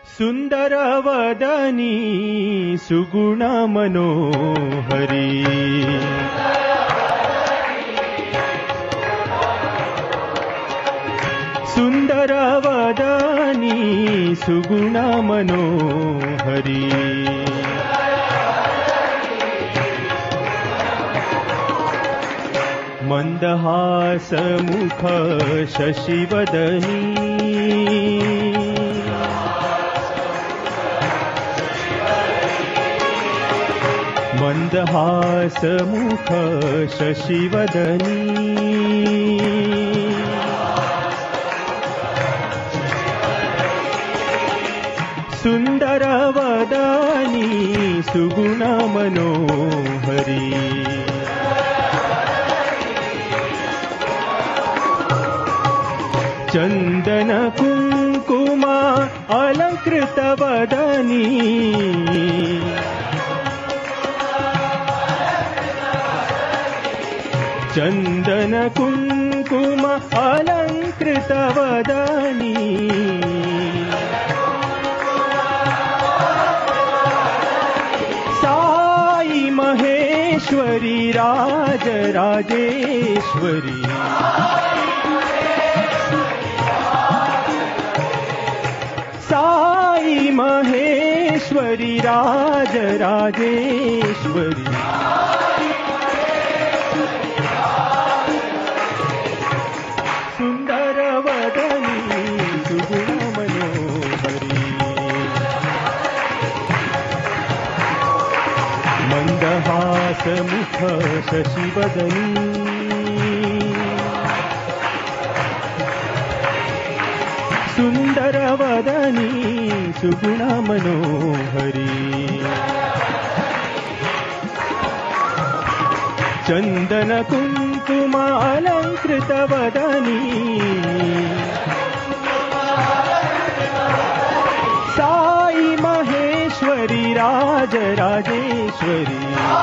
सुन्दरवदनी सुगुणमनोहरी सुन्दरवदनी सुगुणमनोहरी मन्दहासमुख शशिवदनी मन्दहासमुख शशिवदनी सुन्दरवदनी सुगुणमनोहरी चन्दन कुङ्कुम अलङ्कृतवदनी चन्दन कुङ्कुम अलङ्कृतवदनी साई महेश्वरी राजराजेश्वरी साई महेश्वरी राजराजेश्वरी सुन्दरवदनी सुगुणमनोहरी मन्दहासमुख शशिवदनी सुन्दरवदनी सुगुणमनोहरी चन्दन कुङ्कुम अलङ्कृतवदनी साई महेश्वरी राजराजेश्वरी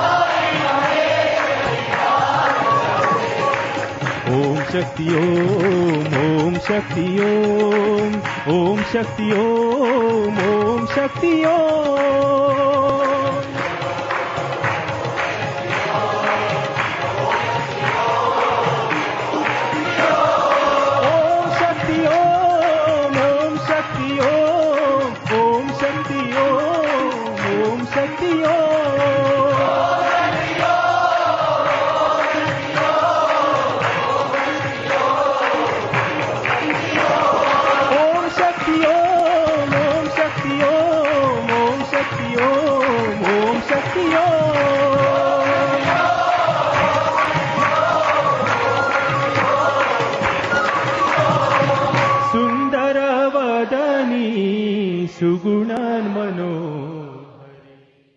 ओम शक्ति ओम शक्ति ओम शक्ति ओम शक्ति सुगुणान् मनो